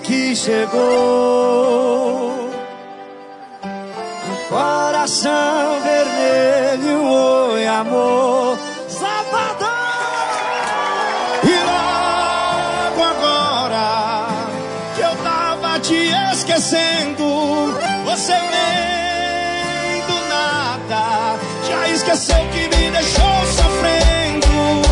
que chegou. Coração vermelho, oi amor, safadão. E logo agora que eu tava te esquecendo, você vem do nada, já esqueceu que me deixou sofrendo.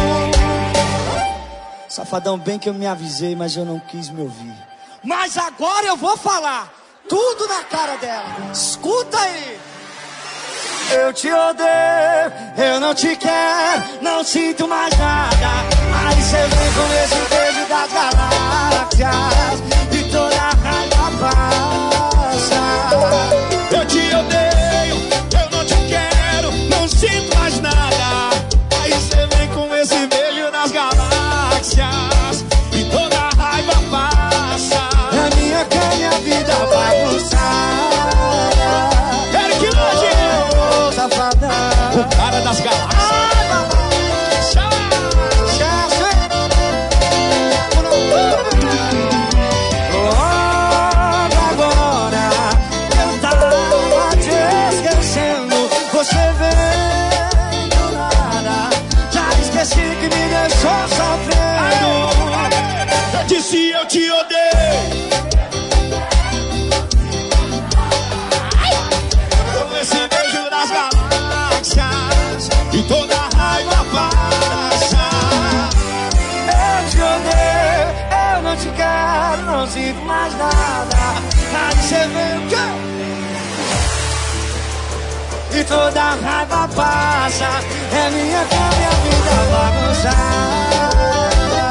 Safadão, bem que eu me avisei, mas eu não quis me ouvir. Mas agora eu vou falar tudo na cara dela. Escuta aí. Eu te odeio, eu não te quero, não sinto mais nada. Aí você vem com esse beijo das galáxias e toda a raiva passa. Eu te odeio, eu não te quero, não sinto mais nada. Aí você vem com esse beijo das galáxias e toda a raiva passa. Na minha cama minha vida bagunçada. Eric Lodge, safadão, o cara das galáxias. Logo agora eu tava te esquecendo, você veio do nada, já esqueci que me deixou sofrendo. Eu disse eu te odeio, com esse beijo das galáxias e toda a raiva passa. Eu te odeio, eu não te quero, não sinto mais nada. Aí você vem o quê? E toda a raiva passa. É minha cama e a vida bagunçada.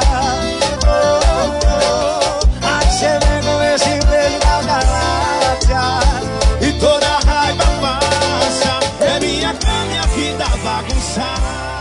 Aí você vem com esse beijo das galáxias e toda a raiva passa. É minha cama e a vida bagunçada.